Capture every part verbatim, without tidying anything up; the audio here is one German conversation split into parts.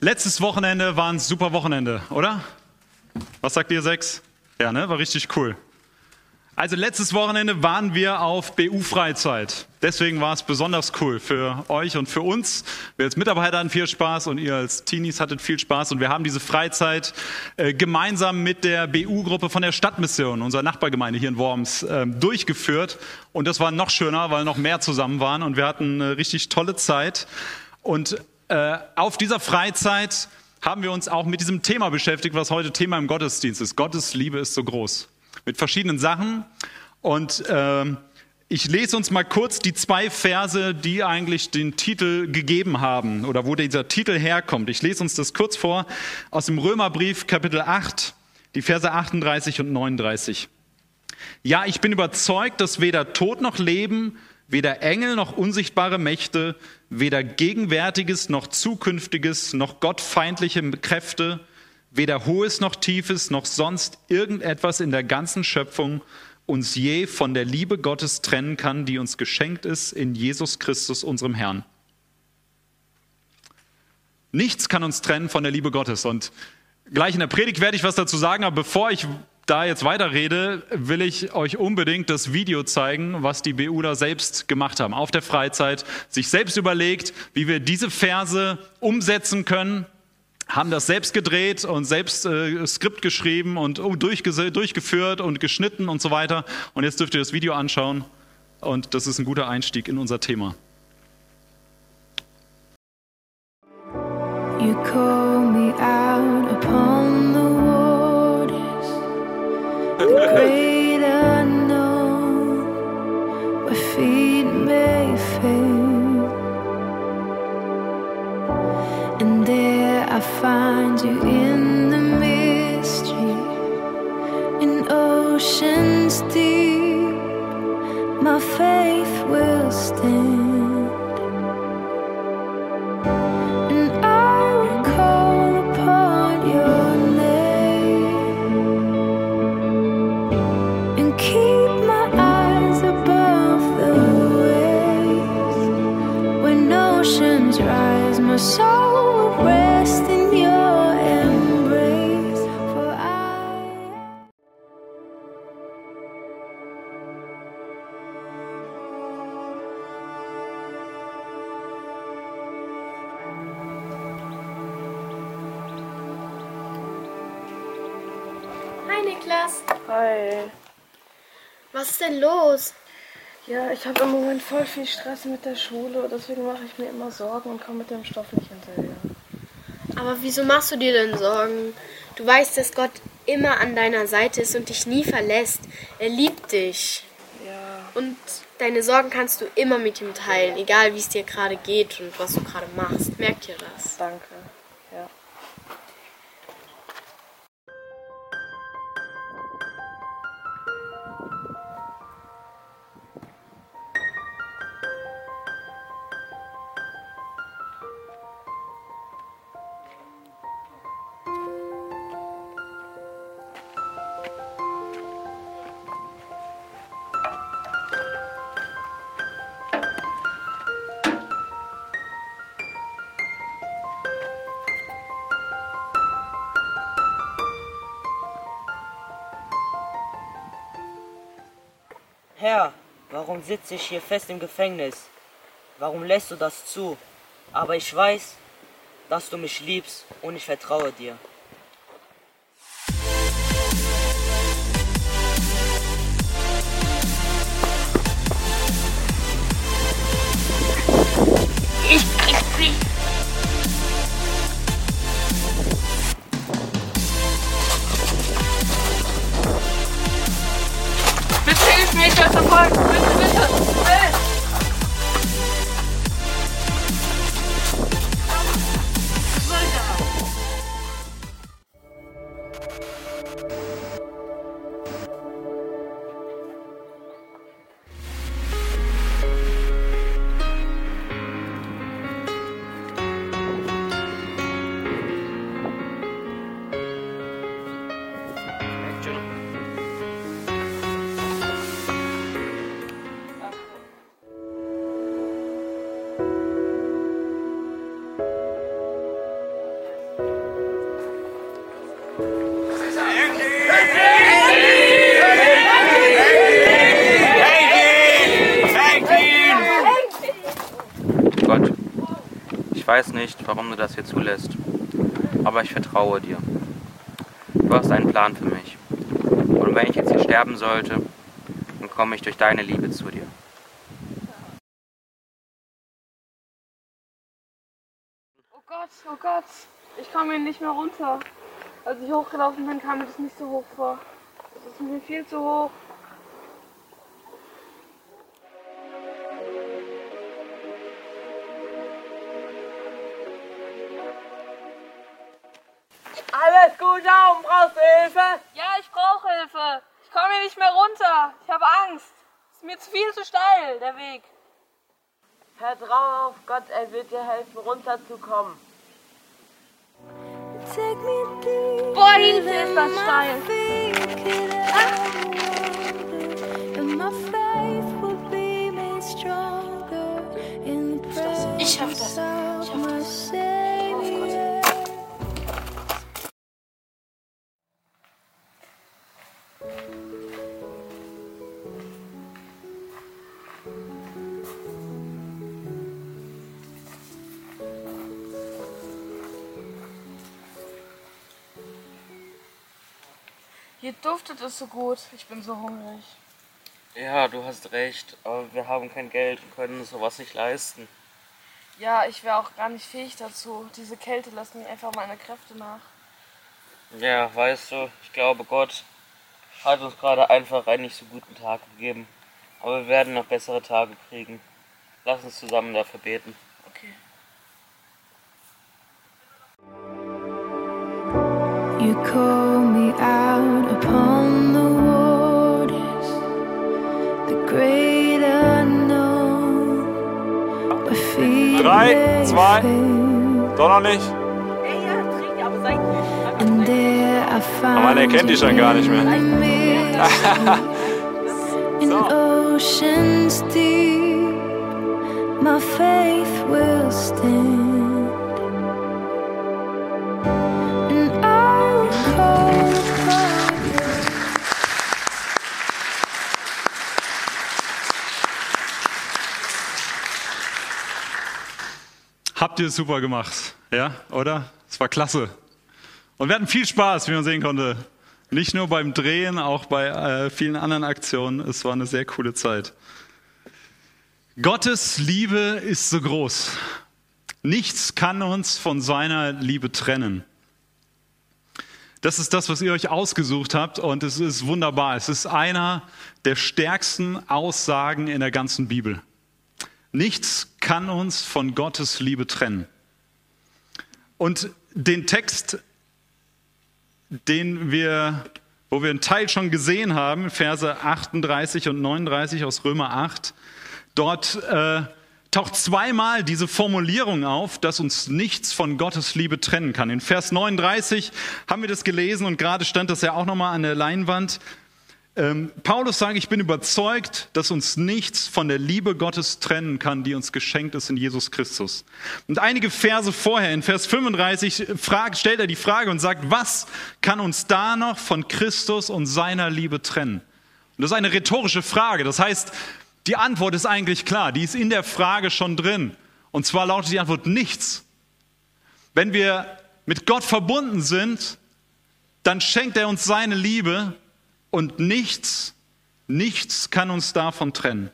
Letztes Wochenende war ein super Wochenende, oder? Was sagt ihr, sechs? Ja, ne? War richtig cool. Also letztes Wochenende waren wir auf B U-Freizeit. Deswegen war es besonders cool für euch und für uns. Wir als Mitarbeiter hatten viel Spaß und ihr als Teenies hattet viel Spaß. Und wir haben diese Freizeit äh, gemeinsam mit der B U-Gruppe von der Stadtmission, unserer Nachbargemeinde hier in Worms, äh, durchgeführt. Und das war noch schöner, weil noch mehr zusammen waren. Und wir hatten eine richtig tolle Zeit. Und äh, auf dieser Freizeit haben wir uns auch mit diesem Thema beschäftigt, was heute Thema im Gottesdienst ist. Gottes Liebe ist so groß. Mit verschiedenen Sachen. Und äh, ich lese uns mal kurz die zwei Verse, die eigentlich den Titel gegeben haben oder wo dieser Titel herkommt. Ich lese uns das kurz vor aus dem Römerbrief Kapitel acht, die Verse achtunddreißig und neununddreißig. Ja, ich bin überzeugt, dass weder Tod noch Leben, weder Engel noch unsichtbare Mächte, weder Gegenwärtiges noch Zukünftiges noch gottfeindliche Kräfte, weder Hohes noch Tiefes noch sonst irgendetwas in der ganzen Schöpfung uns je von der Liebe Gottes trennen kann, die uns geschenkt ist in Jesus Christus, unserem Herrn. Nichts kann uns trennen von der Liebe Gottes. Und gleich in der Predigt werde ich was dazu sagen, aber bevor ich da jetzt weiterrede, will ich euch unbedingt das Video zeigen, was die B U da selbst gemacht haben. Auf der Freizeit, sich selbst überlegt, wie wir diese Verse umsetzen können, haben das selbst gedreht und selbst äh, Skript geschrieben und oh, durchge- durchgeführt und geschnitten und so weiter. Und jetzt dürft ihr das Video anschauen und das ist ein guter Einstieg in unser Thema. You call me out upon the waters, the great unknown, where feet may fail, and there I find you in the mystery, in oceans deep, my faith will stand, and I will call upon your name, and keep my eyes above the waves, when oceans rise, my soul will rest in your embrace, for I... Hi Niklas, Hi. was ist denn los? Ja, ich habe im Moment voll viel Stress mit der Schule, deswegen mache ich mir immer Sorgen und komme mit dem Stoff nicht hinterher. Aber wieso machst du dir denn Sorgen? Du weißt, dass Gott immer an deiner Seite ist und dich nie verlässt. Er liebt dich. Ja, Und deine Sorgen kannst du immer mit ihm teilen, egal wie es dir gerade geht und was du gerade machst. Merk dir das. danke. Ja. Herr, warum sitze ich hier fest im Gefängnis? Warum lässt du das zu? Aber ich weiß, dass du mich liebst und ich vertraue dir. Ich krieg dich. Bitte hilf mir, ich werde verfolgt. Bitte, bitte. Bitte. Ich weiß nicht, warum du das hier zulässt, aber ich vertraue dir. Du hast einen Plan für mich. Und wenn ich jetzt hier sterben sollte, dann komme ich durch deine Liebe zu dir. Oh Gott, oh Gott, ich komme hier nicht mehr runter. Als ich hochgelaufen bin, kam mir das nicht so hoch vor. Das ist mir viel zu hoch. Alles gut, Daumen, brauchst du Hilfe? Ja, ich brauche Hilfe. Ich komme hier nicht mehr runter. Ich habe Angst. Es ist mir zu viel zu steil, der Weg. Vertraue auf Gott, er wird dir helfen, runterzukommen. Take me deep. Boah, Hilfe, ist das steil. And my faith will be made stronger in the presence Ich schaff das. Ich of schaff my das. Savior. Hier duftet es so gut. Ich bin so hungrig. Ja, du hast recht, aber wir haben kein Geld und können uns sowas nicht leisten. Ja, ich wäre auch gar nicht fähig dazu. Diese Kälte lässt mir einfach meine Kräfte nach. Ja, weißt du, ich glaube, Gott hat uns gerade einfach einen nicht so guten Tag gegeben. Aber wir werden noch bessere Tage kriegen. Lass uns zusammen dafür beten. Okay. You call me out upon the waters, the great unknown. My feet Drei, may zwei. fail, Doch noch nicht. Ey, ja, trink, aber seid nicht. and there I found Aber man erkennt dich dann gar nicht mehr. in oceans deep, my faith will stand. And I will call upon you. Habt ihr es super gemacht, ja, oder? Es war klasse. Und wir hatten viel Spaß, wie man sehen konnte. Nicht nur beim Drehen, auch bei äh, vielen anderen Aktionen. Es war eine sehr coole Zeit. Gottes Liebe ist so groß. Nichts kann uns von seiner Liebe trennen. Das ist das, was ihr euch ausgesucht habt, und es ist wunderbar. Es ist einer der stärksten Aussagen in der ganzen Bibel. Nichts kann uns von Gottes Liebe trennen. Und den Text, den wir, wo wir einen Teil schon gesehen haben, Verse achtunddreißig und neununddreißig aus Römer acht, dort äh, taucht zweimal diese Formulierung auf, dass uns nichts von Gottes Liebe trennen kann. In Vers neununddreißig haben wir das gelesen und gerade stand das ja auch nochmal an der Leinwand. Ähm, Paulus sagt, ich bin überzeugt, dass uns nichts von der Liebe Gottes trennen kann, die uns geschenkt ist in Jesus Christus. Und einige Verse vorher, in Vers fünfunddreißig, fragt, stellt er die Frage und sagt, was kann uns da noch von Christus und seiner Liebe trennen? Und das ist eine rhetorische Frage. Das heißt, die Antwort ist eigentlich klar, die ist in der Frage schon drin. Und zwar lautet die Antwort nichts. Wenn wir mit Gott verbunden sind, dann schenkt er uns seine Liebe und nichts, nichts kann uns davon trennen.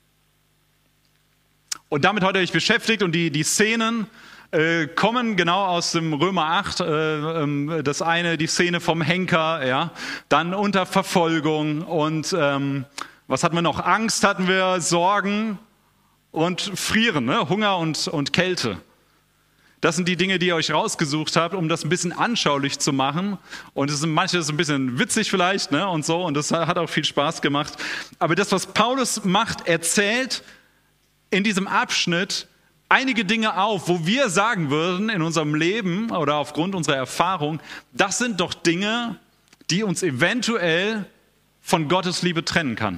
Und damit heute euch beschäftigt und die, die Szenen äh, kommen genau aus dem Römer acht. Äh, das eine, die Szene vom Henker, ja, dann unter Verfolgung und ähm, was hatten wir noch? Angst hatten wir, Sorgen und Frieren, ne? Hunger und, und Kälte. Das sind die Dinge, die ihr euch rausgesucht habt, um das ein bisschen anschaulich zu machen. Und es sind manches ein bisschen witzig vielleicht, ne? Und so. Und das hat auch viel Spaß gemacht. Aber das, was Paulus macht, erzählt in diesem Abschnitt einige Dinge auf, wo wir sagen würden in unserem Leben oder aufgrund unserer Erfahrung, das sind doch Dinge, die uns eventuell von Gottes Liebe trennen kann.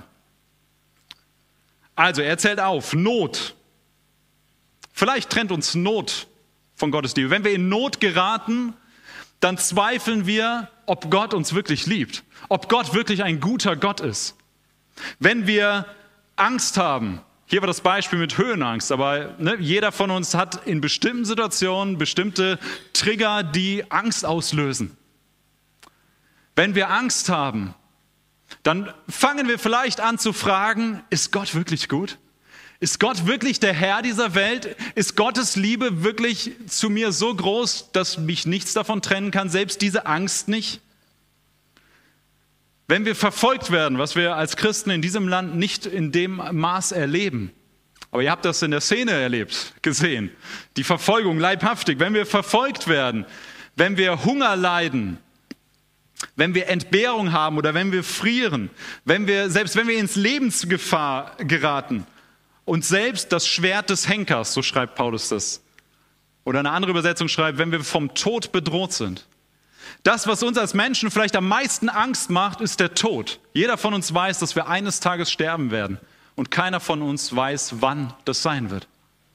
Also er zählt auf, Not. Vielleicht trennt uns Not von Gottes Liebe. Wenn wir in Not geraten, dann zweifeln wir, ob Gott uns wirklich liebt, ob Gott wirklich ein guter Gott ist. Wenn wir Angst haben, Hier war das Beispiel mit Höhenangst, aber ne, jeder von uns hat in bestimmten Situationen bestimmte Trigger, die Angst auslösen. Wenn wir Angst haben, dann fangen wir vielleicht an zu fragen, ist Gott wirklich gut? Ist Gott wirklich der Herr dieser Welt? Ist Gottes Liebe wirklich zu mir so groß, dass mich nichts davon trennen kann, selbst diese Angst nicht? Wenn wir verfolgt werden, was wir als Christen in diesem Land nicht in dem Maß erleben, aber ihr habt das in der Szene erlebt, gesehen, die Verfolgung leibhaftig, wenn wir verfolgt werden, wenn wir Hunger leiden, wenn wir Entbehrung haben oder wenn wir frieren, wenn wir, selbst wenn wir ins Lebensgefahr geraten und selbst das Schwert des Henkers, so schreibt Paulus das, oder eine andere Übersetzung schreibt, wenn wir vom Tod bedroht sind. Das, was uns als Menschen vielleicht am meisten Angst macht, ist der Tod. Jeder von uns weiß, dass wir eines Tages sterben werden und keiner von uns weiß, wann das sein wird.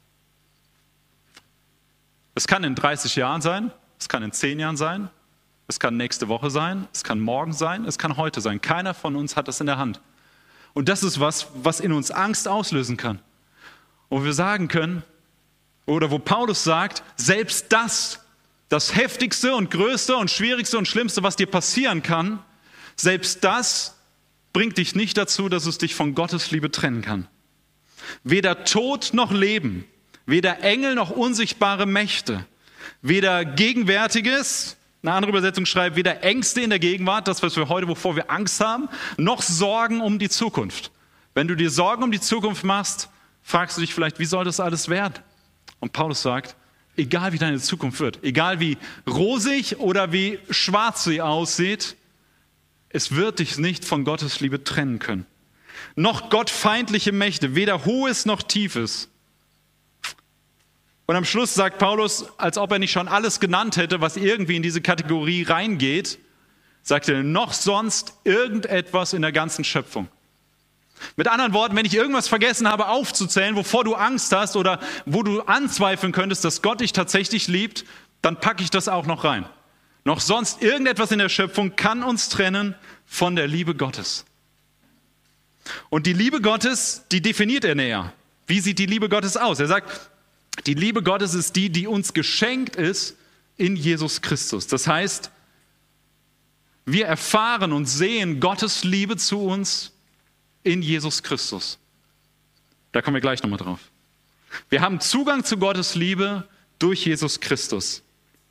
Es kann in dreißig Jahren sein, es kann in zehn Jahren sein, es kann nächste Woche sein, es kann morgen sein, es kann heute sein. Keiner von uns hat das in der Hand. Und das ist was, was in uns Angst auslösen kann. Und wir sagen können, oder wo Paulus sagt, selbst das, das Heftigste und Größte und Schwierigste und Schlimmste, was dir passieren kann, selbst das bringt dich nicht dazu, dass es dich von Gottes Liebe trennen kann. Weder Tod noch Leben, weder Engel noch unsichtbare Mächte, weder Gegenwärtiges, eine andere Übersetzung schreibt, weder Ängste in der Gegenwart, das, was wir heute, wovor wir Angst haben, noch Sorgen um die Zukunft. Wenn du dir Sorgen um die Zukunft machst, fragst du dich vielleicht, wie soll das alles werden? Und Paulus sagt, egal wie deine Zukunft wird, egal wie rosig oder wie schwarz sie aussieht, es wird dich nicht von Gottes Liebe trennen können. Noch gottfeindliche Mächte, weder Hohes noch Tiefes. Und am Schluss sagt Paulus, als ob er nicht schon alles genannt hätte, was irgendwie in diese Kategorie reingeht, sagt er, noch sonst irgendetwas in der ganzen Schöpfung. Mit anderen Worten, wenn ich irgendwas vergessen habe aufzuzählen, wovor du Angst hast oder wo du anzweifeln könntest, dass Gott dich tatsächlich liebt, dann packe ich das auch noch rein. Noch sonst irgendetwas in der Schöpfung kann uns trennen von der Liebe Gottes. Und die Liebe Gottes, die definiert er näher. Wie sieht die Liebe Gottes aus? Er sagt, die Liebe Gottes ist die, die uns geschenkt ist in Jesus Christus. Das heißt, wir erfahren und sehen Gottes Liebe zu uns in Jesus Christus. Da kommen wir gleich nochmal drauf. Wir haben Zugang zu Gottes Liebe durch Jesus Christus.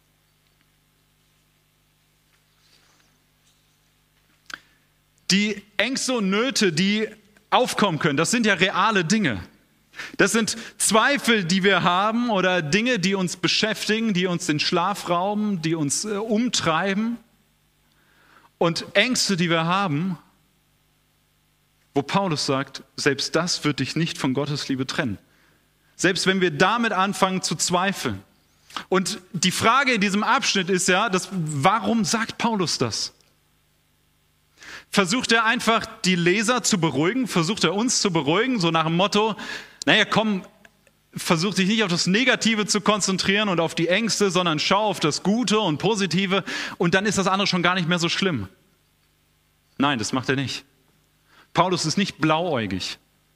Die Ängste und Nöte, die aufkommen können, das sind ja reale Dinge. Das sind Zweifel, die wir haben oder Dinge, die uns beschäftigen, die uns den Schlaf rauben, die uns äh, umtreiben. Und Ängste, die wir haben, wo Paulus sagt, selbst das wird dich nicht von Gottes Liebe trennen. Selbst wenn wir damit anfangen zu zweifeln. Und die Frage in diesem Abschnitt ist ja, dass, warum sagt Paulus das? Versucht er einfach, die Leser zu beruhigen? Versucht er uns zu beruhigen? So nach dem Motto, naja, komm, versuch dich nicht auf das Negative zu konzentrieren und auf die Ängste, sondern schau auf das Gute und Positive und dann ist das andere schon gar nicht mehr so schlimm. Nein, das macht er nicht. Paulus ist nicht blauäugig.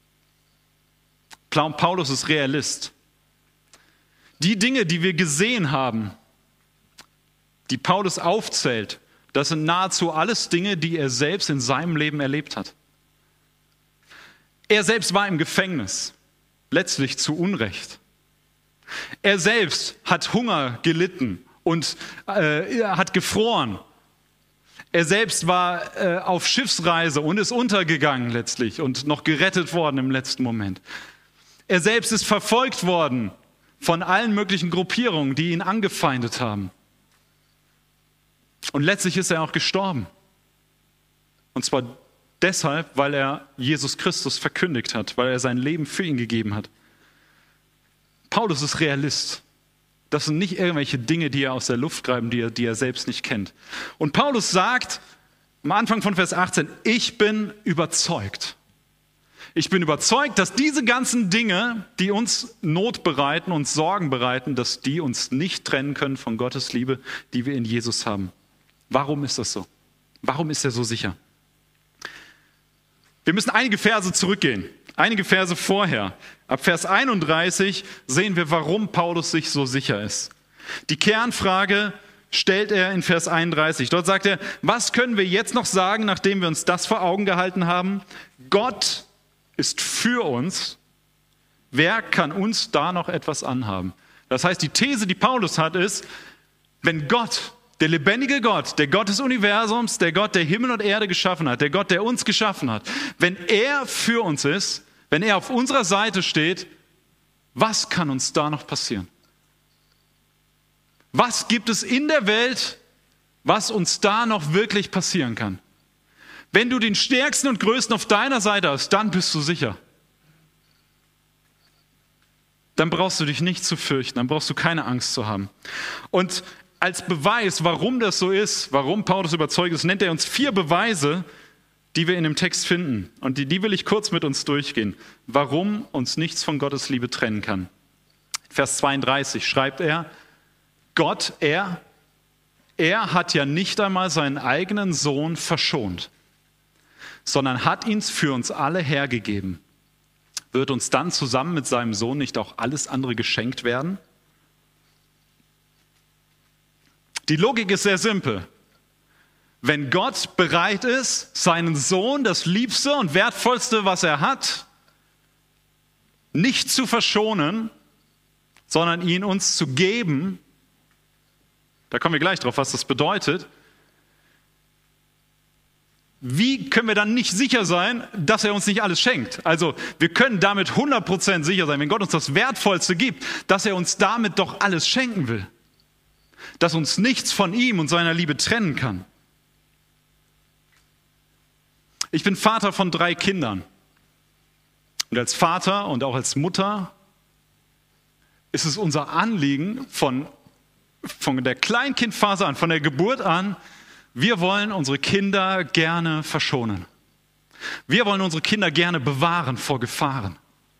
Paulus ist Realist. Die Dinge, die wir gesehen haben, die Paulus aufzählt, das sind nahezu alles Dinge, die er selbst in seinem Leben erlebt hat. Er selbst war im Gefängnis, letztlich zu Unrecht. Er selbst hat Hunger gelitten und äh, hat gefroren. Er selbst war äh, auf Schiffsreise und ist untergegangen letztlich und noch gerettet worden im letzten Moment. Er selbst ist verfolgt worden von allen möglichen Gruppierungen, die ihn angefeindet haben. Und letztlich ist er auch gestorben. Und zwar deshalb, weil er Jesus Christus verkündigt hat, weil er sein Leben für ihn gegeben hat. Paulus ist Realist. Das sind nicht irgendwelche Dinge, die er aus der Luft greifen, die er, die er selbst nicht kennt. Und Paulus sagt am Anfang von Vers achtzehn, ich bin überzeugt. Ich bin überzeugt, dass diese ganzen Dinge, die uns Not bereiten, uns Sorgen bereiten, dass die uns nicht trennen können von Gottes Liebe, die wir in Jesus haben. Warum ist das so? Warum ist er so sicher? Wir müssen einige Verse zurückgehen. Einige Verse vorher, ab Vers einunddreißig, sehen wir, warum Paulus sich so sicher ist. Die Kernfrage stellt er in Vers einunddreißig. Dort sagt er, was können wir jetzt noch sagen, nachdem wir uns das vor Augen gehalten haben? Gott ist für uns. Wer kann uns da noch etwas anhaben? Das heißt, die These, die Paulus hat, ist, wenn Gott, der lebendige Gott, der Gott des Universums, der Gott, der Himmel und Erde geschaffen hat, der Gott, der uns geschaffen hat, wenn er für uns ist, wenn er auf unserer Seite steht, was kann uns da noch passieren? Was gibt es in der Welt, was uns da noch wirklich passieren kann? Wenn du den Stärksten und Größten auf deiner Seite hast, dann bist du sicher. Dann brauchst du dich nicht zu fürchten, dann brauchst du keine Angst zu haben. Und als Beweis, warum das so ist, warum Paulus überzeugt ist, nennt er uns vier Beweise, die wir in dem Text finden. Und die, die will ich kurz mit uns durchgehen. Warum uns nichts von Gottes Liebe trennen kann. Vers zweiunddreißig schreibt er, Gott, er, er hat ja nicht einmal seinen eigenen Sohn verschont, sondern hat ihn für uns alle hergegeben. Wird uns dann zusammen mit seinem Sohn nicht auch alles andere geschenkt werden? Die Logik ist sehr simpel. Wenn Gott bereit ist, seinen Sohn, das Liebste und Wertvollste, was er hat, nicht zu verschonen, sondern ihn uns zu geben, da kommen wir gleich drauf, was das bedeutet. Wie können wir dann nicht sicher sein, dass er uns nicht alles schenkt? Also wir können damit hundert Prozent sicher sein, wenn Gott uns das Wertvollste gibt, dass er uns damit doch alles schenken will. Dass uns nichts von ihm und seiner Liebe trennen kann. Ich bin Vater von drei Kindern. Und als Vater und auch als Mutter ist es unser Anliegen von Von der Kleinkindphase an, von der Geburt an, wir wollen unsere Kinder gerne verschonen. Wir wollen unsere Kinder gerne bewahren vor Gefahren.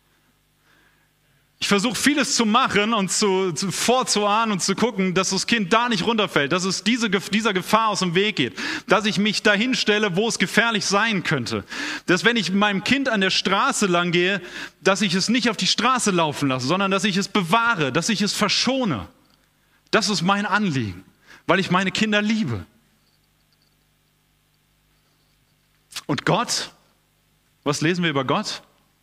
Ich versuche vieles zu machen und zu, zu, vorzuahnen und zu gucken, dass das Kind da nicht runterfällt, dass es diese, dieser Gefahr aus dem Weg geht, dass ich mich dahin stelle, wo es gefährlich sein könnte. Dass wenn ich mit meinem Kind an der Straße lang gehe, dass ich es nicht auf die Straße laufen lasse, sondern dass ich es bewahre, dass ich es verschone. Das ist mein Anliegen, weil ich meine Kinder liebe. Und Gott, was lesen wir über Gott?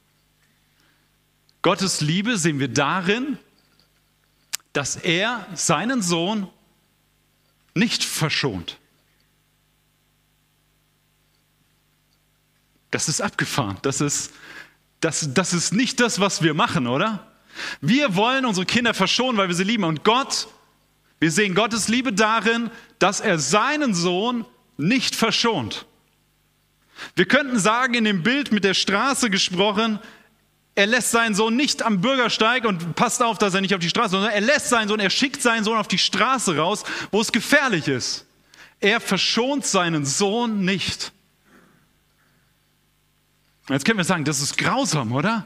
Gottes Liebe sehen wir darin, dass er seinen Sohn nicht verschont. Das ist abgefahren. Das ist, das, das ist nicht das, was wir machen, oder? Wir wollen unsere Kinder verschonen, weil wir sie lieben. Und Gott, wir sehen Gottes Liebe darin, dass er seinen Sohn nicht verschont. Wir könnten sagen, in dem Bild mit der Straße gesprochen, er lässt seinen Sohn nicht am Bürgersteig und passt auf, dass er nicht auf die Straße, sondern er lässt seinen Sohn, er schickt seinen Sohn auf die Straße raus, wo es gefährlich ist. Er verschont seinen Sohn nicht. Jetzt können wir sagen, das ist grausam, oder?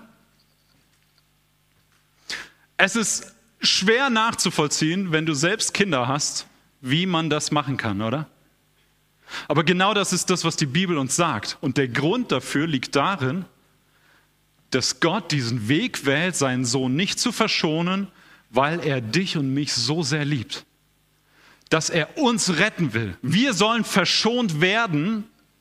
Es ist schwer nachzuvollziehen, wenn du selbst Kinder hast, wie man das machen kann, oder? Aber genau das ist das, was die Bibel uns sagt. Und der Grund dafür liegt darin, dass Gott diesen Weg wählt, seinen Sohn nicht zu verschonen, weil er dich und mich so sehr liebt. Dass er uns retten will. Wir sollen verschont werden.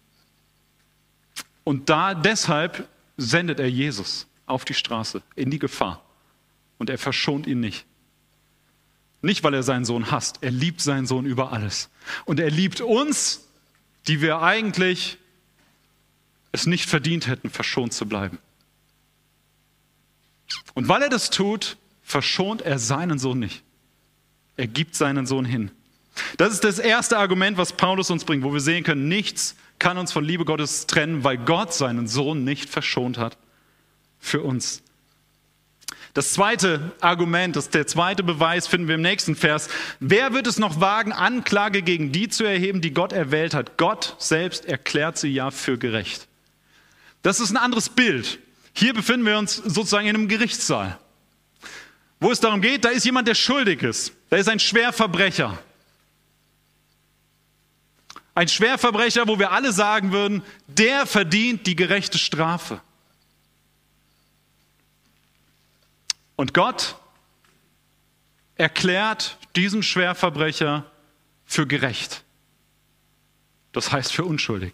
Und da deshalb sendet er Jesus auf die Straße, in die Gefahr. Und er verschont ihn nicht. Nicht, weil er seinen Sohn hasst. Er liebt seinen Sohn über alles. Und er liebt uns, die wir eigentlich es nicht verdient hätten, verschont zu bleiben. Und weil er das tut, verschont er seinen Sohn nicht. Er gibt seinen Sohn hin. Das ist das erste Argument, was Paulus uns bringt, wo wir sehen können, nichts kann uns von Liebe Gottes trennen, weil Gott seinen Sohn nicht verschont hat für uns. Das zweite Argument, das, der zweite Beweis finden wir im nächsten Vers. Wer wird es noch wagen, Anklage gegen die zu erheben, die Gott erwählt hat? Gott selbst erklärt sie ja für gerecht. Das ist ein anderes Bild. Hier befinden wir uns sozusagen in einem Gerichtssaal. Wo es darum geht, da ist jemand, der schuldig ist. Da ist ein Schwerverbrecher. Ein Schwerverbrecher, wo wir alle sagen würden, der verdient die gerechte Strafe. Und Gott erklärt diesen Schwerverbrecher für gerecht. Das heißt für unschuldig.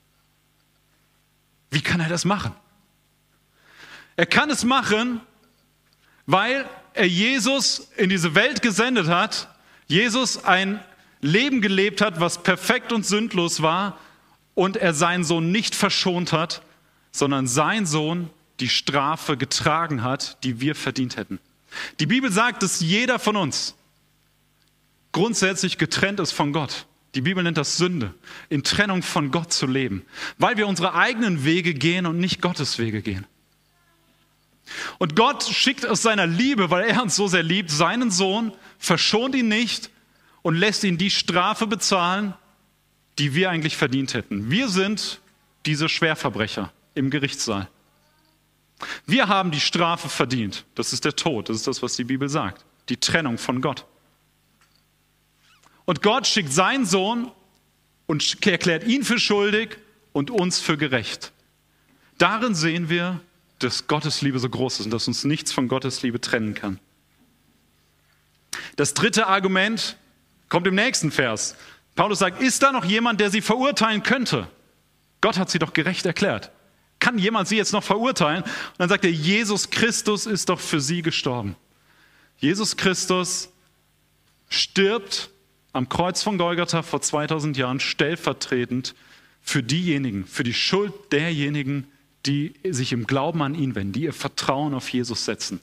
Wie kann er das machen? Er kann es machen, weil er Jesus in diese Welt gesendet hat, Jesus ein Leben gelebt hat, was perfekt und sündlos war und er seinen Sohn nicht verschont hat, sondern sein Sohn die Strafe getragen hat, die wir verdient hätten. Die Bibel sagt, dass jeder von uns grundsätzlich getrennt ist von Gott. Die Bibel nennt das Sünde, in Trennung von Gott zu leben, weil wir unsere eigenen Wege gehen und nicht Gottes Wege gehen. Und Gott schickt aus seiner Liebe, weil er uns so sehr liebt, seinen Sohn, verschont ihn nicht und lässt ihn die Strafe bezahlen, die wir eigentlich verdient hätten. Wir sind diese Schwerverbrecher im Gerichtssaal. Wir haben die Strafe verdient. Das ist der Tod. Das ist das, was die Bibel sagt. Die Trennung von Gott. Und Gott schickt seinen Sohn und erklärt ihn für schuldig und uns für gerecht. Darin sehen wir, dass Gottes Liebe so groß ist und dass uns nichts von Gottes Liebe trennen kann. Das dritte Argument kommt im nächsten Vers. Paulus sagt, ist da noch jemand, der sie verurteilen könnte? Gott hat sie doch gerecht erklärt. Kann jemand sie jetzt noch verurteilen? Und dann sagt er, Jesus Christus ist doch für sie gestorben. Jesus Christus stirbt am Kreuz von Golgatha vor zweitausend Jahren stellvertretend für diejenigen, für die Schuld derjenigen, die sich im Glauben an ihn wenden, die ihr Vertrauen auf Jesus setzen.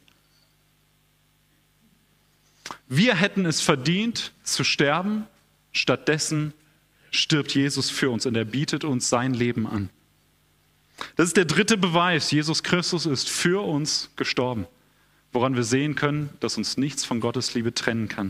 Wir hätten es verdient zu sterben, stattdessen stirbt Jesus für uns und er bietet uns sein Leben an. Das ist der dritte Beweis, Jesus Christus ist für uns gestorben, woran wir sehen können, dass uns nichts von Gottes Liebe trennen kann.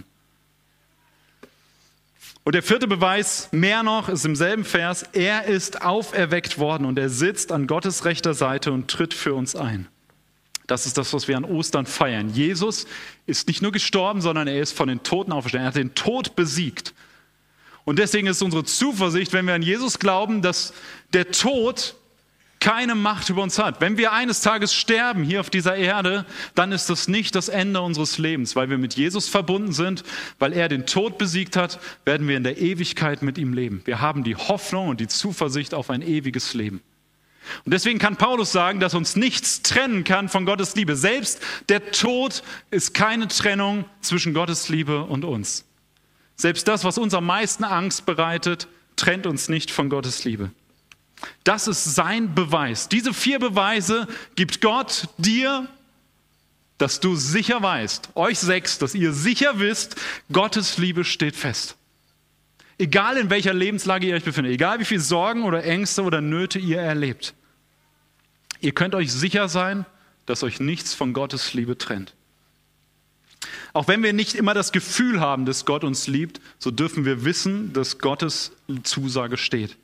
Und der vierte Beweis, mehr noch, ist im selben Vers, er ist auferweckt worden und er sitzt an Gottes rechter Seite und tritt für uns ein. Das ist das, was wir an Ostern feiern. Jesus ist nicht nur gestorben, sondern er ist von den Toten auferstanden. Er hat den Tod besiegt. Und deswegen ist unsere Zuversicht, wenn wir an Jesus glauben, dass der Tod keine Macht über uns hat. Wenn wir eines Tages sterben hier auf dieser Erde, dann ist das nicht das Ende unseres Lebens, weil wir mit Jesus verbunden sind, weil er den Tod besiegt hat, werden wir in der Ewigkeit mit ihm leben. Wir haben die Hoffnung und die Zuversicht auf ein ewiges Leben. Und deswegen kann Paulus sagen, dass uns nichts trennen kann von Gottes Liebe. Selbst der Tod ist keine Trennung zwischen Gottes Liebe und uns. Selbst das, was uns am meisten Angst bereitet, trennt uns nicht von Gottes Liebe. Das ist sein Beweis. Diese vier Beweise gibt Gott dir, dass du sicher weißt, euch sechs, dass ihr sicher wisst, Gottes Liebe steht fest. Egal in welcher Lebenslage ihr euch befindet, egal wie viel Sorgen oder Ängste oder Nöte ihr erlebt. Ihr könnt euch sicher sein, dass euch nichts von Gottes Liebe trennt. Auch wenn wir nicht immer das Gefühl haben, dass Gott uns liebt, so dürfen wir wissen, dass Gottes Zusage steht.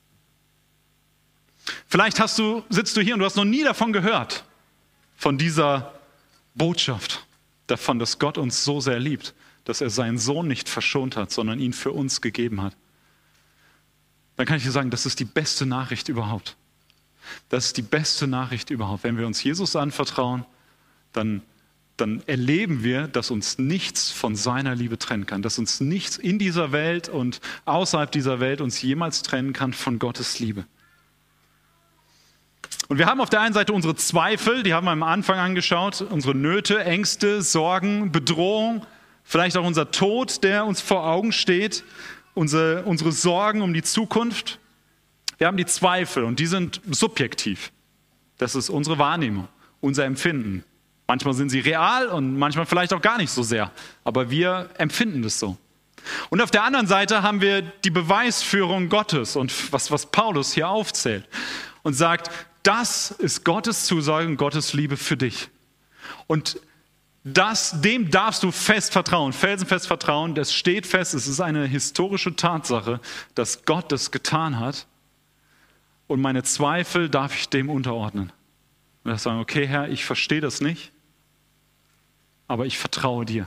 Vielleicht hast du, sitzt du hier und du hast noch nie davon gehört, von dieser Botschaft, davon, dass Gott uns so sehr liebt, dass er seinen Sohn nicht verschont hat, sondern ihn für uns gegeben hat. Dann kann ich dir sagen, das ist die beste Nachricht überhaupt. Das ist die beste Nachricht überhaupt. Wenn wir uns Jesus anvertrauen, dann, dann erleben wir, dass uns nichts von seiner Liebe trennen kann, dass uns nichts in dieser Welt und außerhalb dieser Welt uns jemals trennen kann von Gottes Liebe. Und wir haben auf der einen Seite unsere Zweifel, die haben wir am Anfang angeschaut, unsere Nöte, Ängste, Sorgen, Bedrohung, vielleicht auch unser Tod, der uns vor Augen steht, unsere, unsere Sorgen um die Zukunft. Wir haben die Zweifel und die sind subjektiv. Das ist unsere Wahrnehmung, unser Empfinden. Manchmal sind sie real und manchmal vielleicht auch gar nicht so sehr, aber wir empfinden das so. Und auf der anderen Seite haben wir die Beweisführung Gottes und was, was Paulus hier aufzählt und sagt, das ist Gottes Zusage und Gottes Liebe für dich. Und das, dem darfst du fest vertrauen, felsenfest vertrauen. Das steht fest, es ist eine historische Tatsache, dass Gott das getan hat. Und meine Zweifel darf ich dem unterordnen. Und darf sagen, okay Herr, ich verstehe das nicht, aber ich vertraue dir.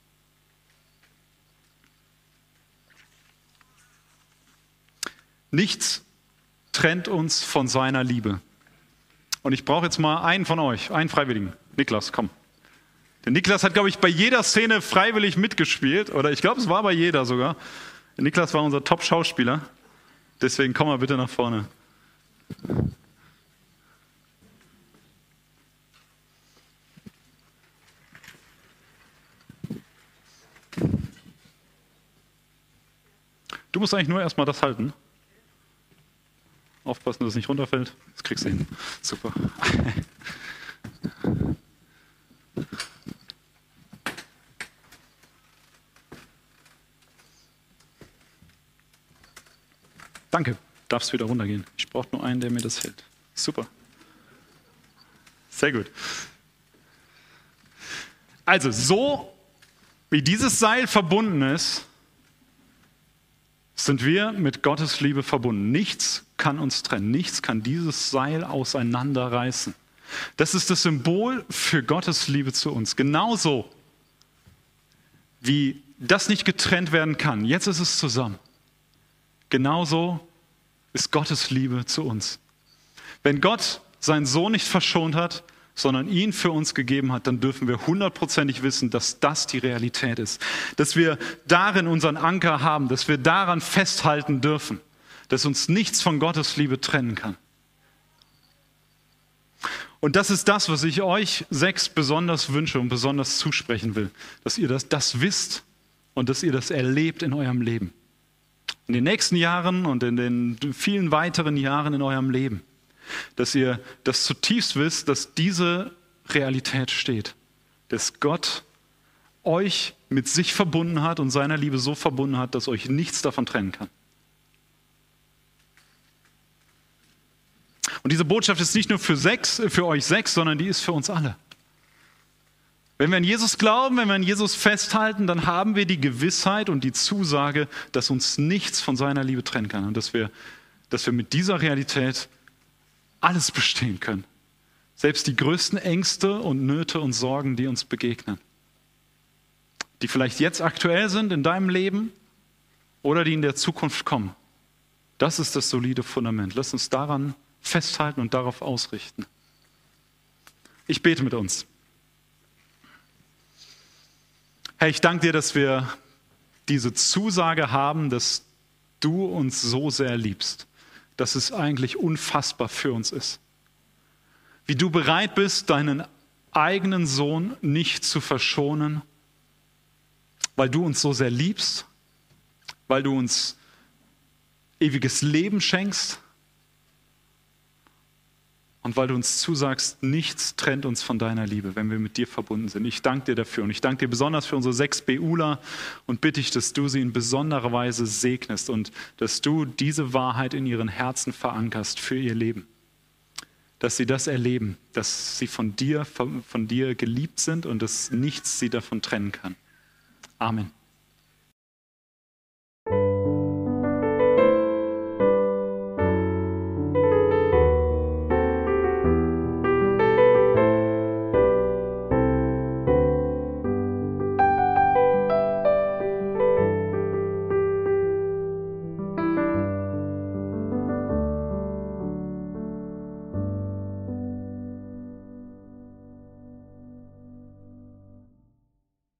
Nichts trennt uns von seiner Liebe. Und ich brauche jetzt mal einen von euch, einen Freiwilligen. Niklas, komm. Der Niklas hat, glaube ich, bei jeder Szene freiwillig mitgespielt. Oder ich glaube, es war bei jeder sogar. Der Niklas war unser Top-Schauspieler. Deswegen komm mal bitte nach vorne. Du musst eigentlich nur erstmal das halten. Aufpassen, dass es nicht runterfällt. Das kriegst du hin. Super. Danke. Darfst wieder runtergehen. Ich brauche nur einen, der mir das hält. Super. Sehr gut. Also, so wie dieses Seil verbunden ist, sind wir mit Gottes Liebe verbunden. Nichts kann uns trennen. Nichts kann dieses Seil auseinanderreißen. Das ist das Symbol für Gottes Liebe zu uns. Genauso wie das nicht getrennt werden kann. Jetzt ist es zusammen. Genauso ist Gottes Liebe zu uns. Wenn Gott seinen Sohn nicht verschont hat, sondern ihn für uns gegeben hat, dann dürfen wir hundertprozentig wissen, dass das die Realität ist. Dass wir darin unseren Anker haben, dass wir daran festhalten dürfen, dass uns nichts von Gottes Liebe trennen kann. Und das ist das, was ich euch sechs besonders wünsche und besonders zusprechen will, dass ihr das, das wisst und dass ihr das erlebt in eurem Leben. In den nächsten Jahren und in den vielen weiteren Jahren in eurem Leben. Dass ihr das zutiefst wisst, dass diese Realität steht. Dass Gott euch mit sich verbunden hat und seiner Liebe so verbunden hat, dass euch nichts davon trennen kann. Und diese Botschaft ist nicht nur für, sechs, für euch sechs, sondern die ist für uns alle. Wenn wir an Jesus glauben, wenn wir an Jesus festhalten, dann haben wir die Gewissheit und die Zusage, dass uns nichts von seiner Liebe trennen kann und dass wir, dass wir mit dieser Realität alles bestehen können. Selbst die größten Ängste und Nöte und Sorgen, die uns begegnen. Die vielleicht jetzt aktuell sind in deinem Leben oder die in der Zukunft kommen. Das ist das solide Fundament. Lass uns daran festhalten und darauf ausrichten. Ich bete mit uns. Herr, ich danke dir, dass wir diese Zusage haben, dass du uns so sehr liebst, dass es eigentlich unfassbar für uns ist. Wie du bereit bist, deinen eigenen Sohn nicht zu verschonen, weil du uns so sehr liebst, weil du uns ewiges Leben schenkst und weil du uns zusagst, nichts trennt uns von deiner Liebe, wenn wir mit dir verbunden sind. Ich danke dir dafür und ich danke dir besonders für unsere sechs BUler und bitte dich, dass du sie in besonderer Weise segnest und dass du diese Wahrheit in ihren Herzen verankerst für ihr Leben. Dass sie das erleben, dass sie von dir, von dir geliebt sind und dass nichts sie davon trennen kann. Amen.